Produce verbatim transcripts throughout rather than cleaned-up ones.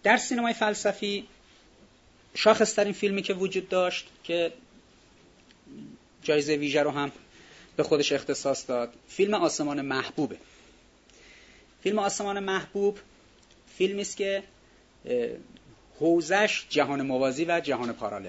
در سینمای فلسفی شاخص‌ترین فیلمی که وجود داشت که جایزه ویژه رو هم به خودش اختصاص داد، فیلم آسمان محبوبه. فیلم آسمان محبوب فیلمی است که حوزش جهان موازی و جهان پارالل.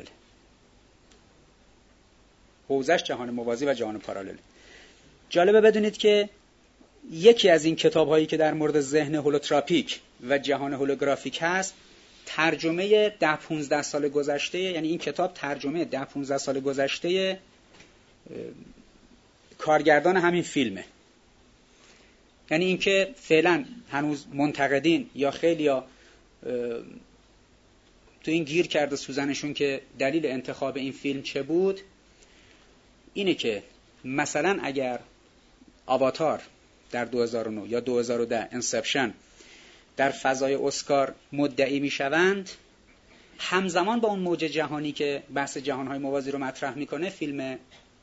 حوزش جهان موازی و جهان پارالل. جالبه بدونید که یکی از این کتاب‌هایی که در مورد ذهن هولوتراپیک و جهان هولوگرافیک هست، ترجمه ده پونزده سال گذشته، یعنی این کتاب ترجمه ده پونزده سال گذشته کارگردان همین فیلمه. یعنی اینکه فعلا هنوز منتقدین یا خیلیا تو این گیر کرده سوزنشون که دلیل انتخاب این فیلم چه بود، اینه که مثلا اگر آواتار در دو هزار و نه یا دو هزار و ده انسپشن در فضای اسکار مدعی میشوند، همزمان با اون موج جهانی که بحث جهانهای موازی رو مطرح میکنه، فیلم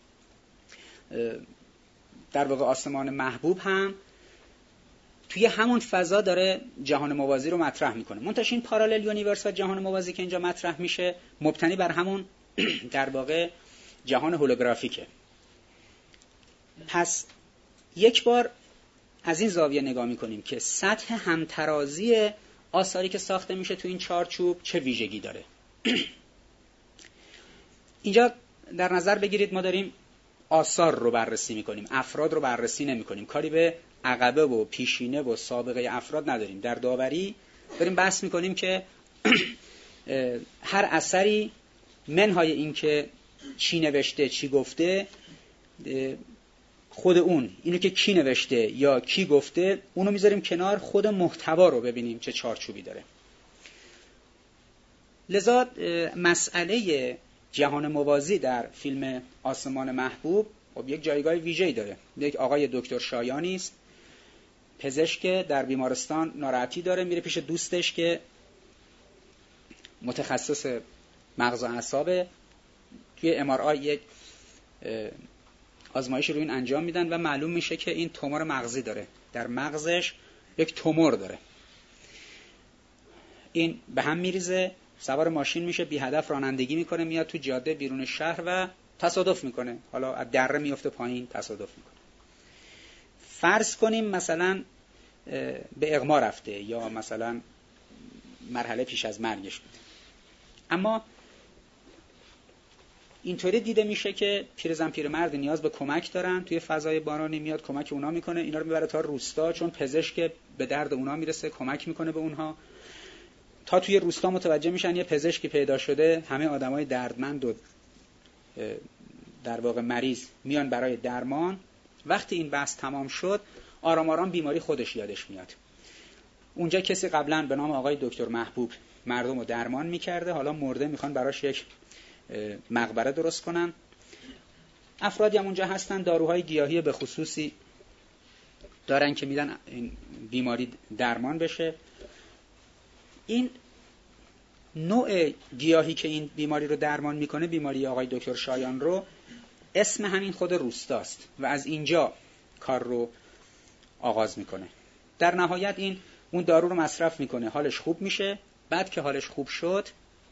در واقع آسمان محبوب هم توی همون فضا داره جهان موازی رو مطرح میکنه. منتها این پارالل یونیورس و جهان موازی که اینجا مطرح میشه مبتنی بر همون در واقع جهان هولوگرافیکه. پس یک بار از این زاویه نگاه میکنیم که سطح همترازی آثاری که ساخته میشه تو این چارچوب چه ویژگی داره. اینجا در نظر بگیرید ما داریم آثار رو بررسی میکنیم، افراد رو بررسی نمیکنیم، کاری به عقبه و پیشینه و سابقه افراد نداریم. در داوری داریم بحث میکنیم که هر اثری منهای این که چی نوشته چی گفته، خود اون اینو که کی نوشته یا کی گفته اونو میذاریم کنار، خود محتوا رو ببینیم چه چارچوبی داره. لذا مسئله جهان موازی در فیلم آسمان محبوب خب یک جایگاه ویژه‌ای داره. یک آقای دکتر شایانی است، پزشک در بیمارستان ناراحتی داره، میره پیش دوستش که متخصص مغز و اعصابه. توی ام آر آی یک آزمایش روی این انجام میدن و معلوم میشه که این تومور مغزی داره، در مغزش یک تومور داره. این به هم میریزه، سوار ماشین میشه، بی هدف رانندگی میکنه، میاد تو جاده بیرون شهر و تصادف میکنه. حالا از دره میفته پایین، تصادف میکنه. فرض کنیم مثلا به اغما رفته یا مثلا مرحله پیش از مرگش بوده، اما اینطوری دیده میشه که پیرزن پیرمرد نیاز به کمک دارن، توی فضای بارانی میاد کمک اونا میکنه، اینا رو میبره تا روستا، چون پزشک به درد اونا میرسه، کمک میکنه به اونها. تا توی روستا متوجه میشن یه پزشکی پیدا شده، همه آدمای دردمند و در واقع مریض میان برای درمان. وقتی این بحث تمام شد، آرام آرام بیماری خودش یادش میاد. اونجا کسی قبلا به نام آقای دکتر محبوب مردم رو درمان میکرده، حالا مرده، میخوان براش یک مقبره درست کنن. افرادی هم اونجا هستن داروهای گیاهی به خصوصی دارن که میدن این بیماری درمان بشه. این نوع گیاهی که این بیماری رو درمان میکنه، بیماری آقای دکتر شایان رو، اسم همین خود روستاست و از اینجا کار رو آغاز میکنه. در نهایت این اون دارو رو مصرف میکنه، حالش خوب میشه. بعد که حالش خوب شد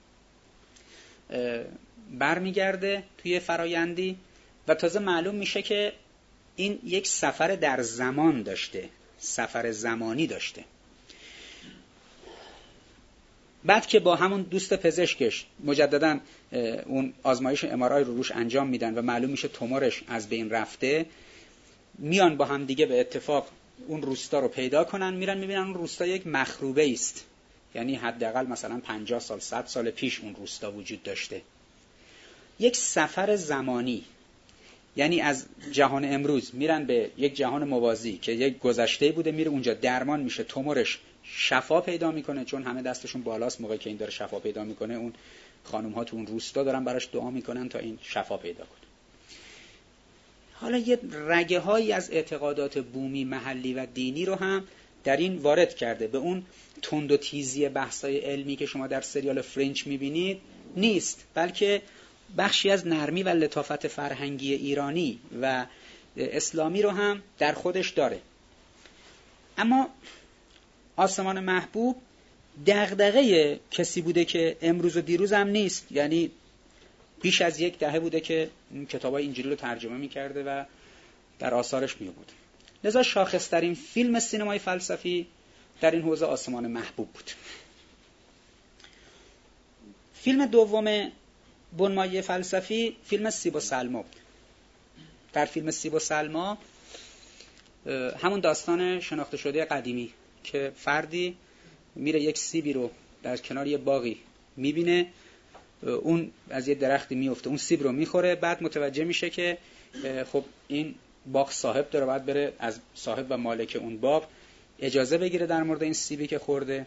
برمیگرده توی فرایندی و تازه معلوم میشه که این یک سفر در زمان داشته، سفر زمانی داشته. بعد که با همون دوست پزشکش مجددا اون آزمایش ام آر آی رو روش انجام میدن و معلوم میشه تومورش از بین رفته، میان با هم دیگه به اتفاق اون روستا رو پیدا کنن، میرن میبینن اون روستا یک مخروبه است. یعنی حداقل مثلا پنجاه سال صد سال پیش اون روستا وجود داشته. یک سفر زمانی، یعنی از جهان امروز میرن به یک جهان موازی که یک گذشته بوده، میره اونجا درمان میشه، تومورش شفا پیدا میکنه، چون همه دستشون بالاست موقعی که این داره شفا پیدا میکنه. اون خانم ها تو اون روستا دارن براش دعا میکنن تا این شفا پیدا کنه. حالا یه رگه هایی از اعتقادات بومی محلی و دینی رو هم در این وارد کرده. به اون تند و تیزی بحث‌های علمی که شما در سریال فرنچ میبینید نیست، بلکه بخشی از نرمی و لطافت فرهنگی ایرانی و اسلامی رو هم در خودش داره. اما آسمان محبوب دغدغه کسی بوده که امروز و دیروز هم نیست، یعنی بیش از یک دهه بوده که کتابای انجیلی رو ترجمه می‌کرده و در آثارش می‌بود. لذا شاخص‌ترین فیلم سینمای فلسفی در این حوزه آسمان محبوب بود. فیلم دوم بنمایه فلسفی فیلم سیب و سلما بود. در فیلم سیب و سلما همون داستان شناخته شده قدیمی که فردی میره یک سیبی رو در کنار یه باغی میبینه، اون از یه درختی میفته، اون سیب رو میخوره، بعد متوجه میشه که خب این باغ صاحب داره، باید بره از صاحب و مالک اون باغ اجازه بگیره در مورد این سیبی که خورده.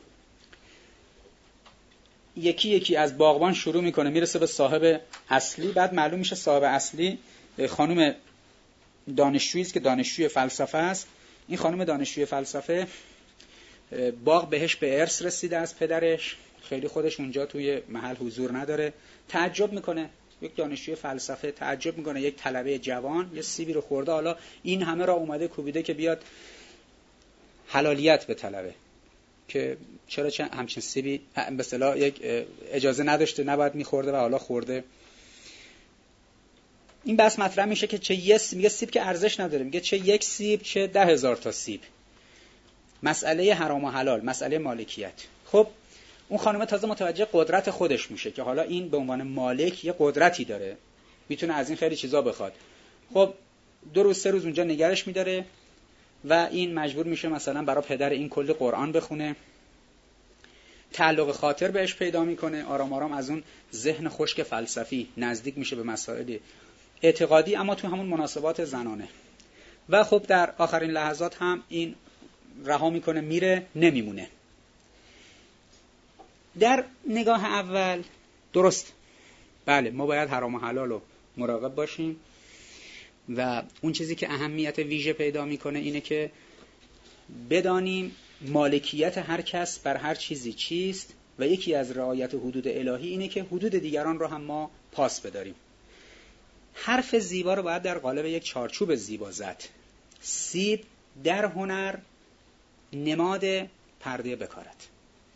یکی یکی از باغبان شروع میکنه میرسه به صاحب اصلی، بعد معلوم میشه صاحب اصلی خانم دانشجویی است که دانشجوی فلسفه است. این خانم دانشجوی فلسفه باغ بهش به ارث رسیده از پدرش، خیلی خودش اونجا توی محل حضور نداره. تعجب میکنه، یک دانشجوی فلسفه تعجب میکنه یک طلبه جوان یه سیبی رو خورده، حالا این همه را اومده کوبیده که بیاد حلالیت به طلبه که چرا چه همچین سیبی به اصطلاح یک اجازه نداشته، نباید میخورده و حالا خورده. این بحث مطرح میشه که چه یه سیب، میگه سیب که ارزش نداره، میگه چه یک سیب چه ده هزار تا سیب. مسئله حرام و حلال، مسئله مالکیت. خب اون خانم تازه متوجه قدرت خودش میشه که حالا این به عنوان مالک یه قدرتی داره، میتونه از این خیلی چیزا بخواد. خب دو روز سه روز اونجا نگرش میداره و این مجبور میشه مثلا برای پدر این کلی قرآن بخونه، تعلق خاطر بهش پیدا میکنه، آرام آرام از اون ذهن خشک فلسفی نزدیک میشه به مسائل اعتقادی، اما تو همون مناسبات زنانه. و خب در آخرین لحظات هم این رها میکنه، میره، نمیمونه. در نگاه اول درست، بله ما باید حرام و حلال رو مراقب باشیم و اون چیزی که اهمیت ویژه پیدا میکنه اینه که بدانیم مالکیت هر کس بر هر چیزی چیست و یکی از رعایت حدود الهی اینه که حدود دیگران رو هم ما پاس بداریم. حرف زیبا رو باید در قالب یک چارچوب زیبا زد. سیب در هنر نماد پرده بکارت.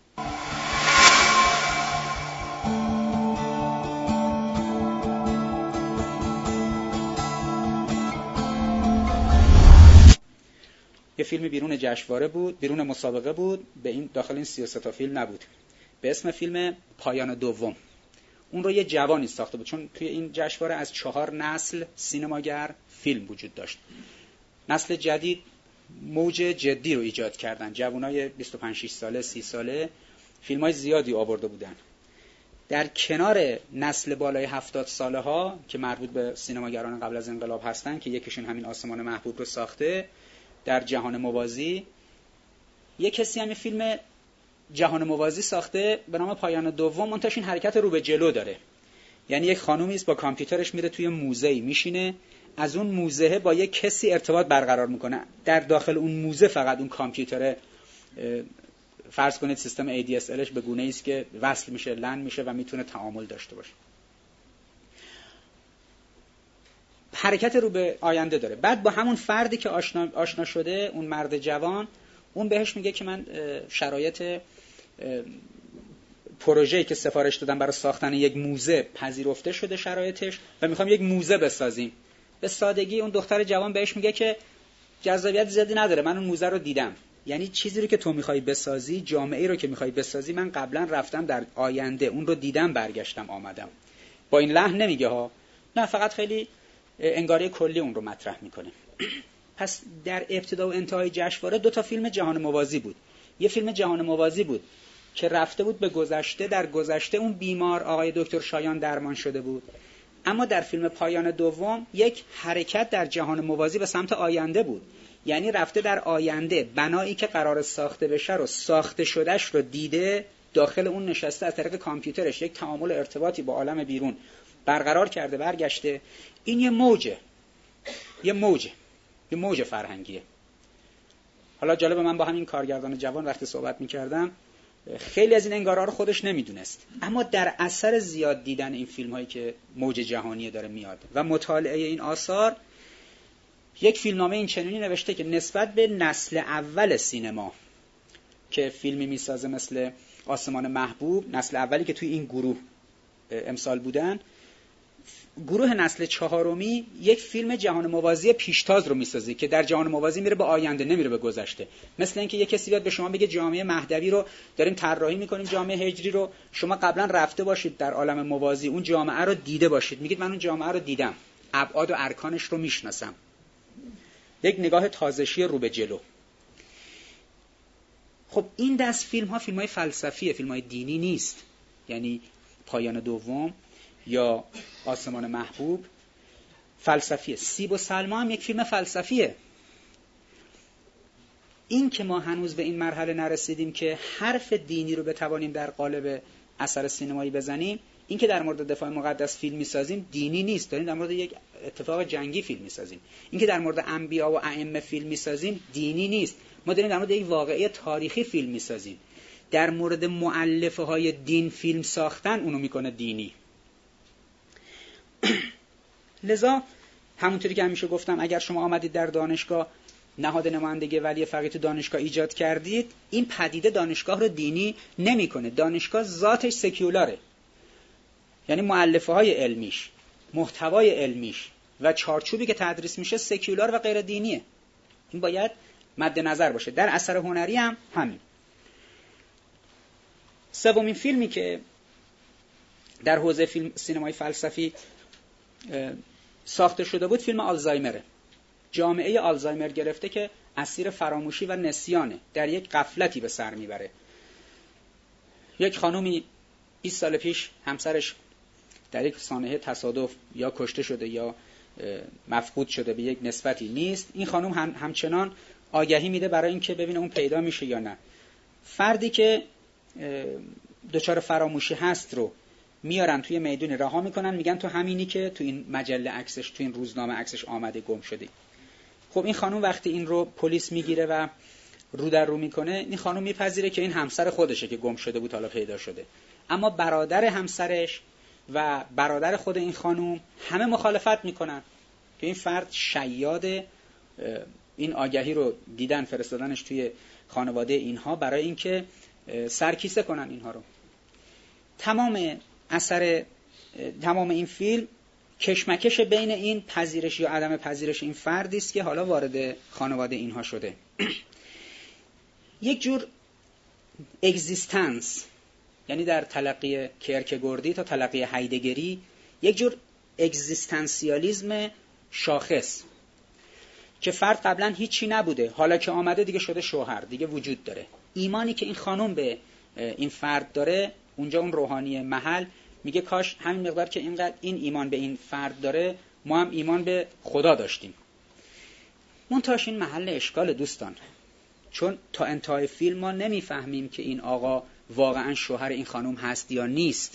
یه فیلمی بیرون جشنواره بود، بیرون مسابقه بود، به این داخل این سی و سه تا فیلم نبود، به اسم فیلم پایان دوم. اون رو یه جوانی ساخته بود، چون توی این جشنواره از چهار نسل سینماگر فیلم وجود داشت. نسل جدید موج جدی رو ایجاد کردن، جوانای بیست و پنج شش ساله، سی ساله فیلمای زیادی آورده بودن. در کنار نسل بالای هفتاد ساله ها که مربوط به سینماگران قبل از انقلاب هستن که یکیشون همین آسمان محبوب رو ساخته، در جهان موازی یک کسی همین فیلم جهان موازی ساخته به نام پایان دوم. منتهاش این حرکت رو به جلو داره، یعنی یک خانومی است با کامپیوترش میره توی موزه‌ای میشینه، از اون موزه با یک کسی ارتباط برقرار میکنه، در داخل اون موزه فقط اون کامپیوتر فرض کنید سیستم ای دی اس الش به گونه‌ای است که وصل میشه، لن میشه و میتونه تعامل داشته باشه. حرکت رو به آینده داره. بعد با همون فردی که آشنا, آشنا شده، اون مرد جوان، اون بهش میگه که من شرایط پروژه‌ای که سفارش دادم برای ساختن یک موزه پذیرفته شده شرایطش و میخوام یک موزه بسازیم. به سادگی اون دختر جوان بهش میگه که جذابیت زیادی نداره، من اون موزه رو دیدم. یعنی چیزی رو که تو میخوای بسازی، جامعه‌ای رو که میخوای بسازی، من قبلا رفتم در آینده اون رو دیدم، برگشتم آمدم. با این لحن نمیگه ها، نه، فقط خیلی انگاره کلی اون رو مطرح میکنه. پس در ابتدا و انتهای جشنواره دو تا فیلم جهان موازی بود. یه فیلم جهان موازی بود که رفته بود به گذشته، در گذشته اون بیمار آقای دکتر شایان درمان شده بود. اما در فیلم پایان دوم یک حرکت در جهان موازی به سمت آینده بود، یعنی رفته در آینده، بنایی که قرار ساخته بشه رو، ساخته شدهش رو دیده، داخل اون نشسته، از طریق کامپیوترش یک تعامل ارتباطی با عالم بیرون برقرار کرده، برگشته. این یه موجه، یه موجه یه موج فرهنگیه. حالا جالب، من با همین کارگردان جوان وقتی صحبت می‌کردم، خیلی از این انگارا رو خودش نمیدونست، اما در اثر زیاد دیدن این فیلم هایی که موج جهانی داره میاد و مطالعه این آثار، یک فیلمنامه این چنینی نوشته که نسبت به نسل اول سینما که فیلمی میسازه مثل آسمان محبوب، نسل اولی که توی این گروه امسال بودن، گروه نسل چهارمی یک فیلم جهان موازی پیشتاز رو میسازه که در جهان موازی میره به آینده، نمیره به گذشته. مثل اینکه یک کسی بیاد به شما بگه جامعه مهدوی رو داریم طراحی میکنیم، جامعه هجری رو، شما قبلا رفته باشید در عالم موازی، اون جامعه رو دیده باشید، میگید من اون جامعه رو دیدم، ابعاد و ارکانش رو میشناسم. یک نگاه تازشی رو به جلو. خب این دست فیلم ها فیلم های فلسفیه، فیلم های دینی نیست. یعنی پایان دوم یا آسمان محبوب فلسفیه. سیب و سلما هم یک فیلم فلسفیه. این که ما هنوز به این مرحله نرسیدیم که حرف دینی رو بتوانیم در قالب اثر سینمایی بزنیم، این که در مورد دفاع مقدس فیلم میسازیم دینی نیست، داریم در مورد یک اتفاق جنگی فیلم میسازیم. این که در مورد انبیا و ائمه فیلم میسازیم دینی نیست، ما داریم در مورد یک واقعه تاریخی فیلم میسازیم. در مورد مؤلفه های دین فیلم ساختن اونو میکنه دینی. لذا همونطوری که همیشه گفتم، اگر شما آمدید در دانشگاه نهاد نمایندگی ولی فقیه تو دانشگاه ایجاد کردید، این پدیده دانشگاه رو دینی نمیکنه. دانشگاه ذاتش سکولاره، یعنی مؤلفه های علمیش، محتوای علمیش و چارچوبی که تدریس میشه سکولار و غیر دینیه. این باید مد نظر باشه. در اثر هنری هم همین. سومین فیلمی که در حوزه فیلم سینمای فلسفی ساخته شده بود فیلم آلزایمره. جامعه آلزایمر گرفته که اسیر فراموشی و نسیانه، در یک غفلتی به سر میبره. یک خانومی بیست سال پیش همسرش در یک سانحه تصادف یا کشته شده یا مفقود شده، به یک نسبتی نیست. این خانم هم همچنان آگهی میده برای اینکه ببینه اون پیدا میشه یا نه. فردی که دچار فراموشی هست رو میارن توی میدون رها میکنن، میگن تو همینی که تو این مجله عکسش، تو این روزنامه عکسش آمده گم شده. خب این خانم وقتی این رو پلیس میگیره و رو در رو میکنه، این خانم میپذیره که این همسر خودشه که گم شده بود حالا پیدا شده. اما برادر همسرش و برادر خود این خانم همه مخالفت میکنن که این فرد شیاده. این آگهی رو دیدن، فرستادنش توی خانواده اینها برای اینکه سرکیسه کنن اینها رو. تمام اثر تمام این فیلم کشمکش بین این پذیرش یا عدم پذیرش این فردی است که حالا وارد خانواده اینها شده. یک جور اگزیستنس، یعنی در تلقی کیرکگوردی تا تلقی هایدگری یک جور اگزیستانسیالیسم شاخص که فرد قبلا هیچی نبوده، حالا که آمده دیگه شده شوهر، دیگه وجود داره. ایمانی که این خانم به این فرد داره، اونجا اون روحانی محل میگه کاش همین مقدار که اینقدر این ایمان به این فرد داره ما هم ایمان به خدا داشتیم. منتهاش این محل اشکال دوستان، چون تا انتهای فیلم ما نمیفهمیم که این آقا واقعا شوهر این خانم هست یا نیست.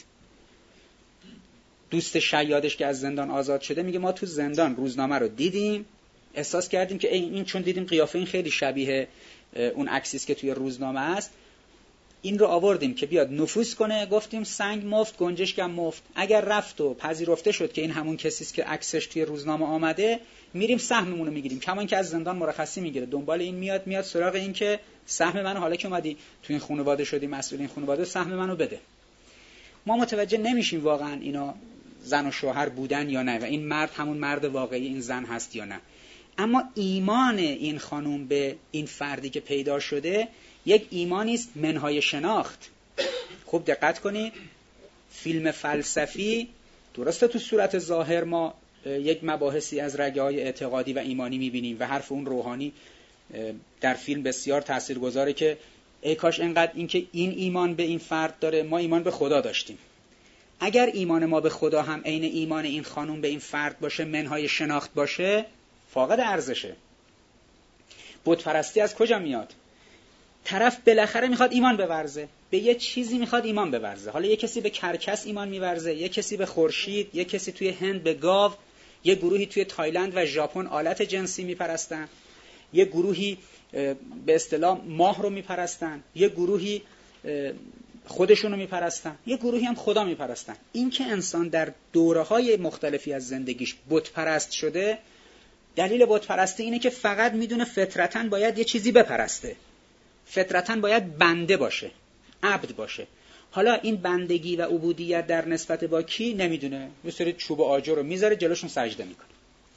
دوست شیادش که از زندان آزاد شده میگه ما تو زندان روزنامه رو دیدیم، احساس کردیم که این چون دیدیم قیافه این خیلی شبیه اون عکسی است که توی روزنامه است، این رو آوردیم که بیاد نفوذ کنه. گفتیم سنگ مفت گنجشکم مفت. اگر رفت و پذیرفته شد که این همون کسی است که عکسش توی روزنامه آمده، میریم سهممون رو میگیریم. کمان که از زندان مرخصی میگیره، دنبال این میاد میاد سراغ این که سهم منو، حالا که اومدی تو این خانواده شدی مسئول این خانواده، سهم منو بده. ما متوجه نمیشیم واقعا اینا زن و شوهر بودن یا نه و این مرد همون مرد واقعی این زن هست یا نه. اما ایمان این خانم به این فردی که پیدا شده یک ایمانی است منهای شناخت. خوب دقت کنید، فیلم فلسفی درسته تو صورت ظاهر ما یک مباحثی از رگه‌های اعتقادی و ایمانی می‌بینیم و حرف اون روحانی در فیلم بسیار تاثیرگذاره که ای کاش اینقدر این که این ایمان به این فرد داره ما ایمان به خدا داشتیم. اگر ایمان ما به خدا هم عین ایمان این خانم به این فرد باشه، منهای شناخت باشه، فاقد ارزشه. بت پرستی از کجا میاد؟ طرف بالاخره میخواد ایمان بورزه، به یه چیزی میخواد ایمان بورزه. حالا یه کسی به کرکس ایمان میورزه، یه کسی به خورشید، یه کسی توی هند به گاو، یه گروهی توی تایلند و ژاپن آلت جنسی میپرستن، یه گروهی به اصطلاح ماه رو میپرستن، یه گروهی خودشون رو میپرستن، یه گروهی هم خدا میپرستن. این که انسان در دوره‌های مختلفی از زندگیش بت پرست شده، دلیل بت پرستی اینه که فقط میدونه فطرتاً باید یه چیزی بپرسته. فطرتاً باید بنده باشه، عبد باشه. حالا این بندگی و عبودیت در نسبت با کی نمیدونه، یه سری چوب آجر رو میذاره جلوشون سجده میکنه.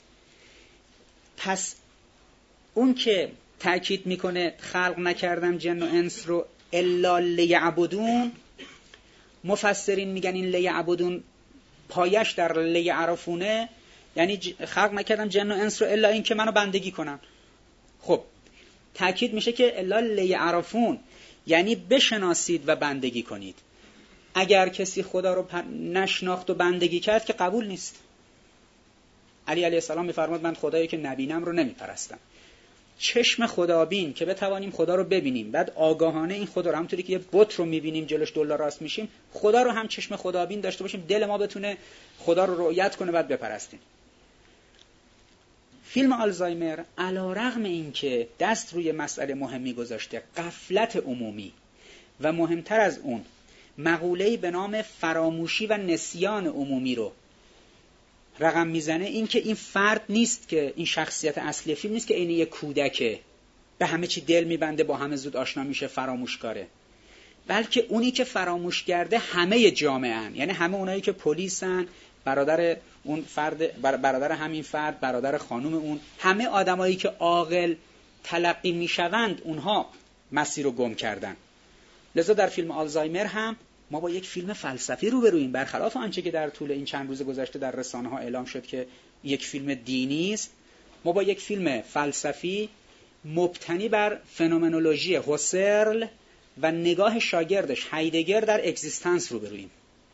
پس اون که تأکید میکنه خلق نکردم جن و انس رو الا لیعبدون، مفسرین میگن این لیعبدون پایش در لیعرفونه، یعنی خلق نکردم جن و انس رو الا این که منو بندگی کنن. خب تأکید میشه که الا لیعرفون، یعنی بشناسید و بندگی کنید. اگر کسی خدا رو نشناخت و بندگی کرد که قبول نیست. علی علیه السلام میفرماد من خدایی که نبینم رو نمیپرستم. چشم خدابین که بتوانیم خدا رو ببینیم، بعد آگاهانه این خدا رو، همونطوری که یه بت رو میبینیم جلوش دلا راست میشیم، خدا رو هم چشم خدابین داشته باشیم، دل ما بتونه خدا رو رؤیت کنه بعد بپرستیم. فیلم آلزایمر علیرغم این که دست روی مسئله مهمی گذاشته، غفلت عمومی، و مهمتر از اون مقوله‌ای به نام فراموشی و نسیان عمومی رو رقم میزنه، این که این فرد نیست که این شخصیت اصلی فیلم نیست که عین یک کودکه به همه چی دل میبنده، با همه زود آشنا میشه، فراموشکاره، بلکه اونی که فراموش کرده همه جامعه ان، یعنی همه اونایی که پلیسن، برادر اون فرد، برادر همین فرد، برادر خانم اون، همه آدمایی که عاقل تلقی میشوند اونها مسیر رو گم کردن. لذا در فیلم آلزایمر هم ما با یک فیلم فلسفی روبرویم، برخلاف آنچه که در طول این چند روز گذشته در رسانه ها اعلام شد که یک فیلم دینی است. ما با یک فیلم فلسفی مبتنی بر فنومنولوژی هوسرل و نگاه شاگردش هایدگر در اگزیستانس روبرویم.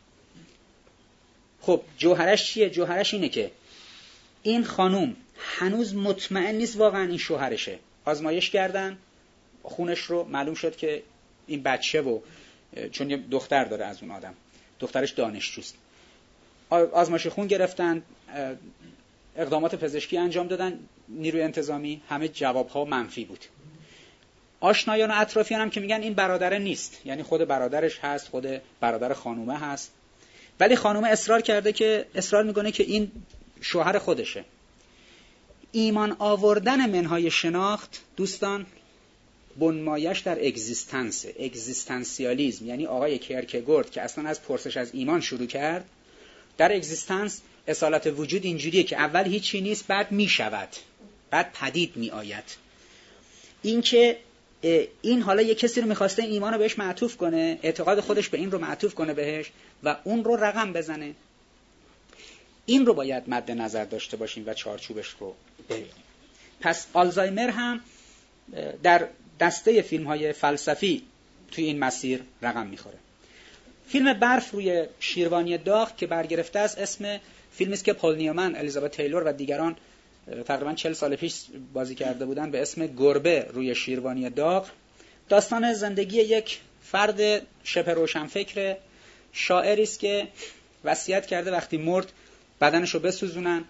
خب جوهرش چیه؟ جوهرش اینه که این خانوم هنوز مطمئن نیست واقعا این شوهرشه. آزمایش کردن خونش رو، معلوم شد که این بچه، و چون یه دختر داره از اون آدم، دخترش دانشجوست، آزمایش خون گرفتن، اقدامات پزشکی انجام دادن، نیروی انتظامی، همه جوابها منفی بود. آشنایان و اطرافیان هم که میگن این برادره نیست، یعنی خود برادرش هست، خود برادر خانومه هست، ولی خانومه اصرار کرده که اصرار میکنه که این شوهر خودشه. ایمان آوردن منهای شناخت دوستان بنمایش در اگزیستنس، اگزیستانسیالیسم، یعنی آقای کیرکگورد که اصلا از پرسش از ایمان شروع کرد، در اگزیستنس اصالت وجود اینجوریه که اول هیچی نیست، بعد میشود، بعد پدید میآید. این که این حالا یک کسی رو میخواسته این ایمان رو بهش معطوف کنه، اعتقاد خودش به این رو معطوف کنه بهش و اون رو رقم بزنه. این رو باید مد نظر داشته باشیم و چارچوبش رو ببینیم. پس آلزایمر هم در دسته فیلم های فلسفی توی این مسیر رقم میخوره. فیلم برف روی شیروانی داغ که برگرفته از اسم فیلمی است که پل نیومن، الیزابت تیلور و دیگران تقریبا چهل سال پیش بازی کرده بودن به اسم گربه روی شیروانی داغ، داستان زندگی یک فرد شبه روشنفکر شاعری است که وصیت کرده وقتی مرد بدنشو بسوزونن.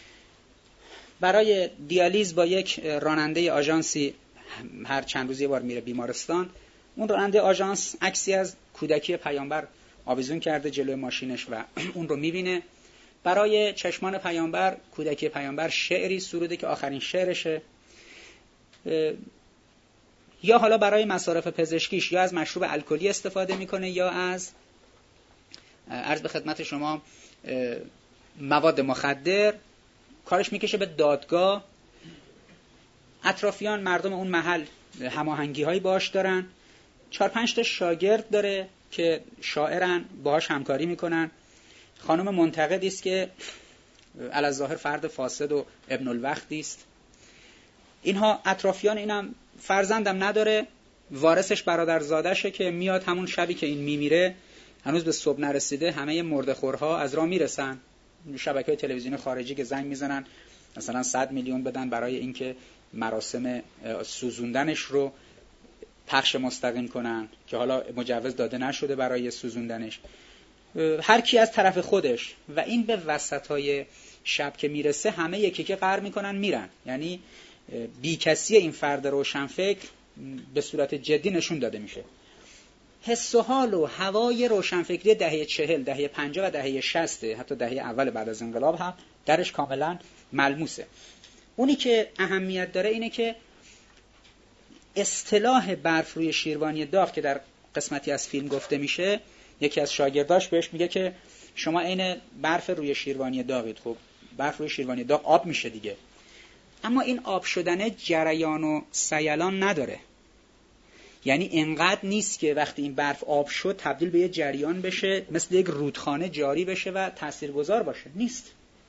برای دیالیز با یک راننده آژانسی هر چند روز یه بار میره بیمارستان. اون راننده آژانس عکسی از کودکی پیامبر آویزون کرده جلوی ماشینش و اون رو میبینه. برای چشمان پیامبر، کودکی پیامبر، شعری سروده که آخرین شعرشه. یا حالا برای مصارف پزشکیش یا از مشروب الکلی استفاده میکنه یا از، عرض به خدمت شما، مواد مخدر. کارش میکشه به دادگاه. اطرافیان، مردم اون محل هماهنگی هایی باش دارن. چهار پنج تا شاگرد داره که شاعرن، باهاش همکاری میکنن. خانم منتقدی است که علی الظاهر فرد فاسد و ابن الوقتی است. اینها اطرافیان، اینم فرزندم نداره، وارثش برادرزادشه که میاد همون شبی که این میمیره، هنوز به صبح نرسیده، همه مرده‌خورها از راه میرسن. شبکه‌های تلویزیون خارجی که زنگ میزنن مثلا صد میلیون بدن برای اینکه مراسم سوزوندنش رو پخش مستقیم کنن که حالا مجوز داده نشده برای سوزوندنش، هر کی از طرف خودش. و این به وسطای شب که میرسه همه یکی که قهر میکنن میرن. یعنی بیکسی این فرد روشنفکر به صورت جدی نشون داده میشه. حس و حال و هوای روشنفکری دهه چهل، دهه پنجاه و دهه شصت، حتی دهه اول بعد از انقلاب هم درش کاملا ملموسه. اونی که اهمیت داره اینه که اصطلاح برف روی شیروانی داغ که در قسمتی از فیلم گفته میشه، یکی از شاگرداش بهش میگه که شما عین برف روی شیروانی داغید. خب برف روی شیروانی داغ آب میشه دیگه، اما این آب شدن جریان و سیلان نداره. یعنی انقدر نیست که وقتی این برف آب شد تبدیل به یه جریان بشه، مثل یک رودخانه جاری بشه و تاثیرگذار باشه. نیست.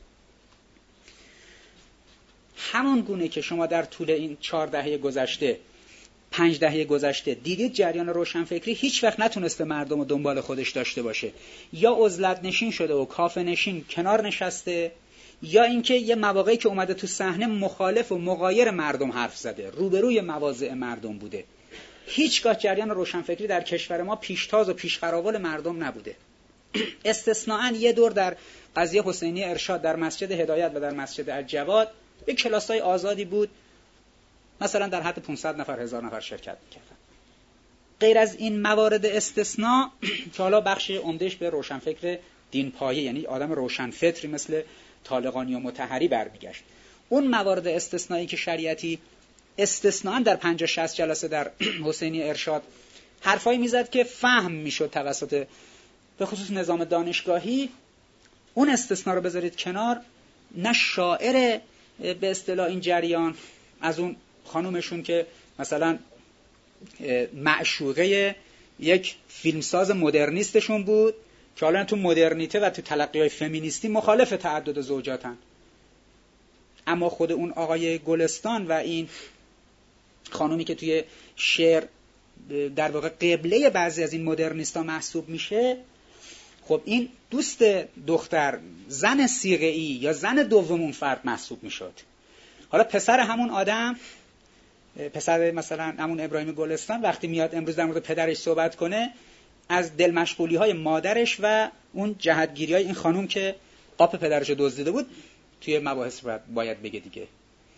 همون گونه که شما در طول این چهار دهه گذشته، پنج دهه گذشته دیدید جریان روشنفکری هیچ وقت نتونسته مردم رو دنبال خودش داشته باشه. یا عزلت نشین شده و کافه نشین کنار نشسته، یا اینکه یه مواقعی که اومده تو صحنه مخالف و مغایر مردم حرف زده، روبروی مواضع مردم بوده. هیچگاه جریان روشنفکری در کشور ما پیشتاز و پیشقراول مردم نبوده. استثناءً یه دور در قضیه حسینی ارشاد در مسجد هدایت و در مسجد الجواد به کلاسای آزادی بود، مثلا در حد پانصد نفر هزار نفر شرکت می‌کردن. غیر از این موارد استثناء که حالا بخش عمدهش به روشنفکر دینپایه، یعنی آدم روشنفکری مثل طالقانی و مطهری برمیگشت. اون موارد استثنایی که شریعتی استثناءً در پنجاه شصت جلسه در حسینی ارشاد حرفایی میزد که فهم میشد توسط به خصوص نظام دانشگاهی، اون استثناء رو بذارید کنار. نه شاعر به اصطلاح این جریان از اون خانومشون که مثلا معشوقه یک فیلمساز مدرنیستشون بود که حالا تو مدرنیته و تو تلقی‌های فمینیستی مخالف تعدد زوجاتن، اما خود اون آقای گلستان و این خانومی که توی شعر در واقع قبله بعضی از این مدرنیستا محسوب میشه، خب این دوست دختر زن صیغه‌ای یا زن دوم اون فرد محسوب میشد. حالا پسر همون آدم، پسر مثلا همون ابراهیم گلستان، وقتی میاد امروز در مورد پدرش صحبت کنه، از دل مشغولی های مادرش و اون جهتگیری های این خانوم که قاپ پدرش رو دزدیده بود توی مباحث باید بگه دیگه.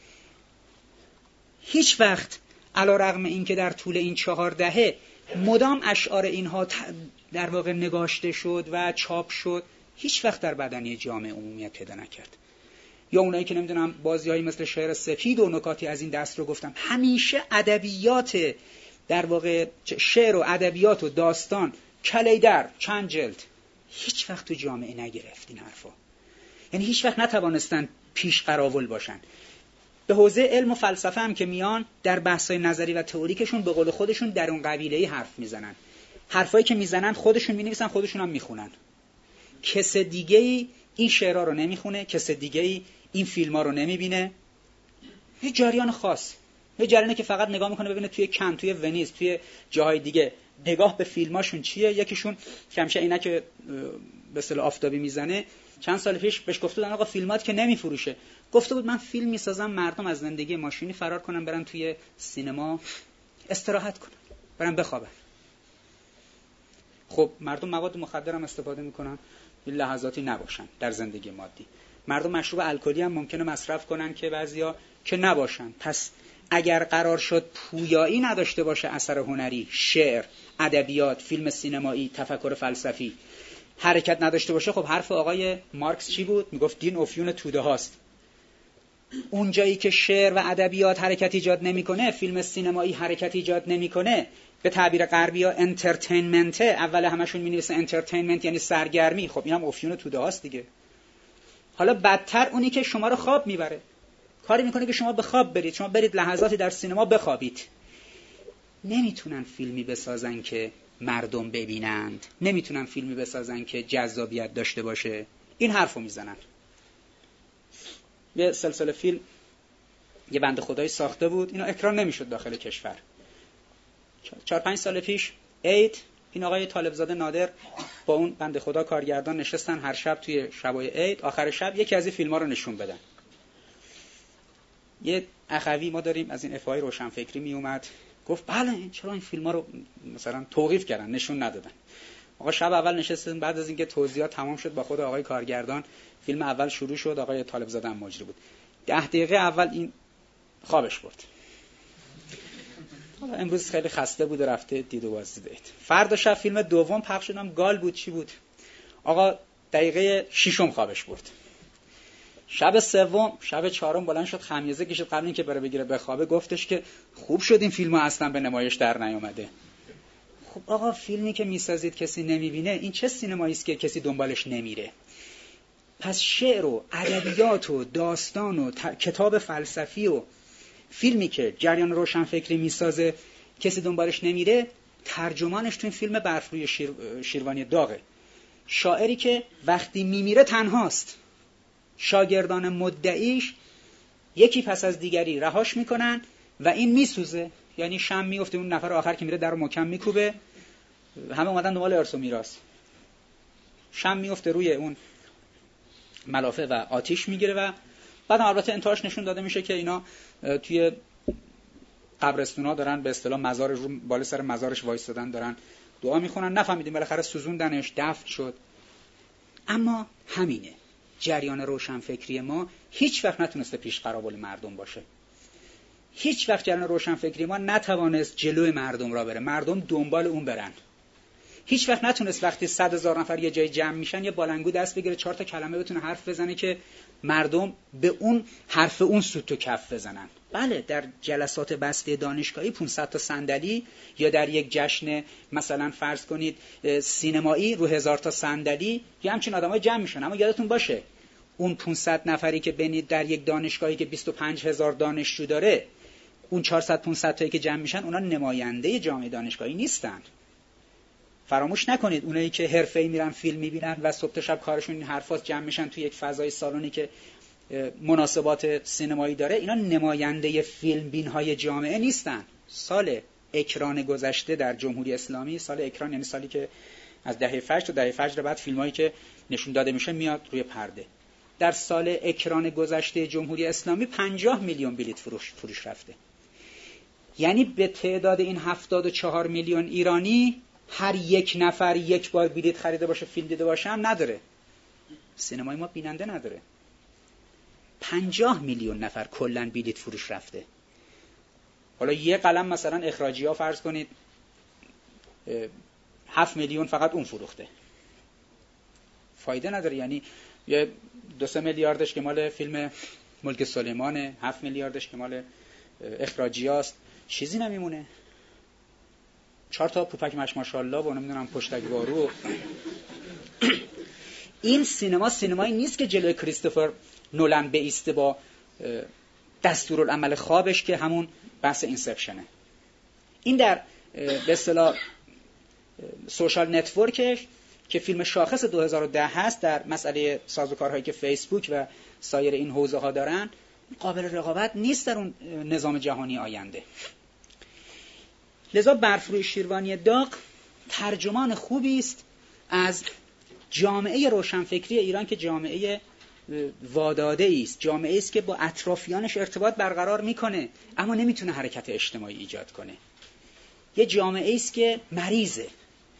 هیچ وقت علیرغم این که در طول این چهار دهه مدام اشعار اینها در واقع نگاشته شد و چاپ شد، هیچ وقت در بدنه جامعه عمومیت پیدا نکرد. یا اونایی که نمیدونم بازی‌هایی مثل شعر سپید و نکاتی از این دست رو گفتم، همیشه ادبیات در واقع شعر و ادبیات و داستان کلی در چند جلد هیچ وقت تو جامعه نگرفت این حرفا. یعنی هیچ وقت نتوانستن پیش قراول باشن. به حوزه علم و فلسفه هم که میان در بحث‌های نظری و تئوریکشون به قول خودشون در اون قبیله‌ای حرف میزنن. حرفایی که میزنن خودشون مینویسن، خودشون هم میخونن. کس دیگه‌ای این شعرها رو نمیخونه، کس دیگه‌ای این فیلم‌ها رو نمیبینه. یه جریان خاص، یه جریانی که فقط نگاه میکنه ببینه توی کن، توی ونیز، توی جاهای دیگه نگاه به فیلماشون چیه. یکیشون که همیشه اینا که به اصطلاح آفتابی میزنه، چند سال پیش بهش گفته بودن آقا فیلمات که نمیفروشه، گفته بود من فیلم میسازم مردم از زندگی ماشینی فرار کنن برن توی سینما استراحت کنن، برن بخوابن. خب مردم مواد مخدر هم استفاده میکنن، این لحظاتی نباشن در زندگی مادی. مردم مشروب الکلی هم ممکنه مصرف کنن که بعضیا که نباشن. پس اگر قرار شد پویایی نداشته باشه اثر هنری، شعر، ادبیات، فیلم سینمایی، تفکر فلسفی، حرکت نداشته باشه، خب حرف آقای مارکس چی بود؟ میگفت دین افیون توده هاست. اون جایی که شعر و ادبیات حرکت ایجاد نمیکنه، فیلم سینمایی حرکت ایجاد نمیکنه، به تعبیر غربی‌ها انترتینمنت، اول همشون می‌نویسن انترتینمنت یعنی سرگرمی، خب اینم افیون توده هاست دیگه. حالا بدتر اونی که شما رو خواب میبره، کاری میکنه که شما به خواب برید، شما برید لحظاتی در سینما بخوابید. نمیتونن فیلمی بسازن که مردم ببینند، نمیتونن فیلمی بسازن که جذابیت داشته باشه. این حرفو میزنن. یه سلسله فیلم یه بنده خدایی ساخته بود، اینا اکران نمیشد داخل کشور. چهار پنج سال پیش عید، این آقای طالبزاده نادر با اون بنده خدا کارگردان نشستن هر شب توی شبای عید، آخر شب یکی از این فیلم‌ها رو نشون بدن. یه اخوی ما داریم از این افای روشنفکری می اومد، گفت بله چرا این فیلم‌ها رو مثلا توقیف کردن، نشون ندادن. آقا شب اول نشستن، بعد از اینکه توضیحات تمام شد با خود آقای کارگردان، فیلم اول شروع شد، آقای طالبزاده هم مجری بود. ده دقیقه اول این خوابش برد. حالا امروز خیلی خسته بود و رفته دید و بازدید. فردا شب فیلم دوم پخش شدم، گال بود چی بود، آقا دقیقه ششم خوابش برد. شب سوم، شب چهارم بلند شد خمیازه کشید، قبل اینکه بره بگیره بخوابه گفتش که خوب شد این فیلم‌ها اصلا به نمایش در نیامده. خب آقا فیلمی که میسازید کسی نمیبینه، این چه سینمایی است که کسی دنبالش نمیره؟ پس شعر و ادبیات و داستان و ت... کتاب فلسفی و فیلمی که جریان روشنفکری میسازه کسی دنبالش نمیره، ترجمانش تو این فیلم برف روی شیر... شیروانی داغه. شاعری که وقتی میمیره تنهاست، شاگردان مدعیش یکی پس از دیگری رهاش میکنن و این میسوزه، یعنی شم میفته، اون نفر آخر که میره در رو محکم میکوبه، همه اومدن دنبال ارث و میراث، شم میفته روی اون ملافه و آتیش میگیره و بعد البته انتهاش نشون داده میشه که اینا توی قبرستونا دارن به اصطلاح مزار رو بالا سر مزارش وایسادن دارن دعا میخونن، نفهمیدیم بالاخره سوزوندنش، دفن شد. اما همینه، جریان روشنفکری ما هیچ وقت نتونسته پیش قرابل مردم باشه. هیچ وقت جریان روشنفکری ما نتوانست جلوی مردم را بره، مردم دنبال اون برن. هیچ وقت نتونست وقتی صد هزار نفر یه جای جمع میشن یه بالنگو دست بگیره چهار تا کلمه بتونه حرف بزنه که مردم به اون حرف اون سوت و کف بزنن. بله در جلسات بسته دانشگاهی پانصد تا صندلی یا در یک جشن مثلا فرض کنید سینمایی رو هزار تا صندلی یا همچین آدمای جمع میشن، اما یادتون باشه اون پانصد نفری که ببینید در یک دانشگاهی که بیست و پنج هزار دانشجو داره، اون چهارصد پانصد تایی که جمع میشن اونا نماینده جامعه دانشگاهی نیستن. فراموش نکنید اونایی که حرفه‌ای میرن فیلم میبینن و صبح تا شب کارشون این حرفاست، جمع میشن توی یک فضای سالونی که مناسبات سینمایی داره، اینا نماینده فیلم بین‌های جامعه نیستن. سال اکران گذشته در جمهوری اسلامی، سال اکران یعنی سالی که از دهه فجر تا دهه فجر بعد فیلمایی که نشون داده میشه میاد روی پرده. در سال اکران گذشته جمهوری اسلامی پنجاه میلیون بلیت فروش فروش رفته. یعنی به تعداد این هفتاد و چهار میلیون ایرانی هر یک نفر یک بار بلیت خریده باشه فیلم دیده باشه هم نداره. سینمای ما بیننده نداره. پنجاه میلیون نفر کلاً بلیت فروش رفته. حالا یه قلم مثلا اخراجی ها فرض کنید هفت میلیون فقط اون فروخته، فایده نداره. یعنی یه دو سه میلیاردش که مال فیلم ملک سلیمانه، هفت میلیاردش که مال اخراجی هاست، چیزی نمیمونه. چهار تا پوپک مش ماشاءالله و نمیدونم پشتک بارو. این سینما سینمایی نیست که جلوی کریستوفر نولان بایسته با دستورالعمل خوابش که همون بحث اینسپشنه. این در به اصطلاح سوشال نتورکش که فیلم شاخص دو هزار و ده هست در مسئله سازوکارهایی که فیسبوک و سایر این حوزه ها دارن، قابل رقابت نیست در اون نظام جهانی آینده. لذا برف روی شیروانی داغ ترجمان خوبی است از جامعه روشنفکری ایران که جامعه واداده است، جامعه است که با اطرافیانش ارتباط برقرار میکنه اما نمیتونه حرکت اجتماعی ایجاد کنه. یه جامعه است که مریضه.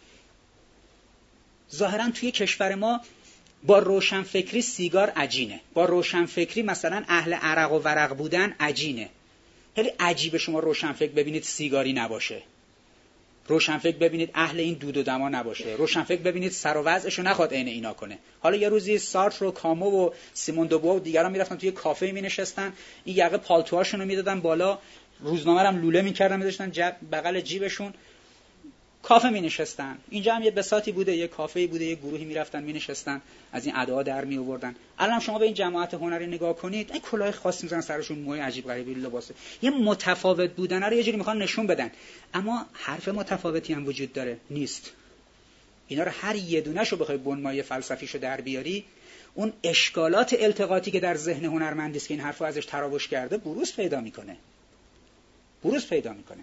ظاهرا توی کشور ما با روشنفکری سیگار عجینه، با روشنفکری مثلا اهل عرق و ورق بودن عجینه. خیلی عجیبه شما روشنفکر ببینید سیگاری نباشه، روشنفکر ببینید اهل این دود و دما نباشه، روشنفکر ببینید سر و وضعشو نخواد عین اینا کنه. حالا یه روزی سارتر و کامو و سیمون دوبو و دیگران میرفتن توی کافه مینشستن، این یقه پالتوهاشونو میدادن بالا، روزنامه رو هم لوله میکردن میذاشتن جب بغل جیبشون، کافه می‌نشستن. اینجا هم یه بساطی بوده، یه کافه‌ای بوده، یه گروهی می‌رفتن می‌نشستن از این ادعا در می‌آوردن. الان شما به این جماعت هنری نگاه کنید، این کلاه خاص می‌زنن سرشون، موی عجیب غریبی لباسه، یه متفاوت بودن رو یه جوری می‌خوان نشون بدن، اما حرف متفاوتی هم وجود داره نیست. اینا رو هر یه دونه‌شو بخوای بنمای فلسفیشو در بیاری، اون اشکالات التقاطی که در ذهن هنرمندی است که این حرفو ازش تراوش کرده بروز پیدا می‌کنه. بروز پیدا می‌کنه.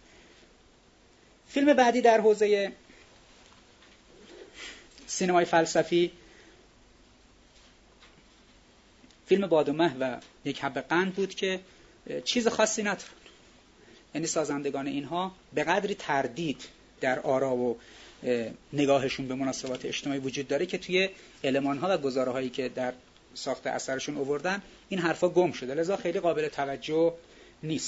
فیلم بعدی در حوزه سینمای فلسفی فیلم باد و مه و یک حب قند بود که چیز خاصی ندارن. یعنی سازندگان اینها به قدری تردید در آرا و نگاهشون به مناسبات اجتماعی وجود داره که توی المان‌ها و گزاره‌هایی که در ساخت اثرشون آوردن این حرفا گم شده، لذا خیلی قابل توجه نیست.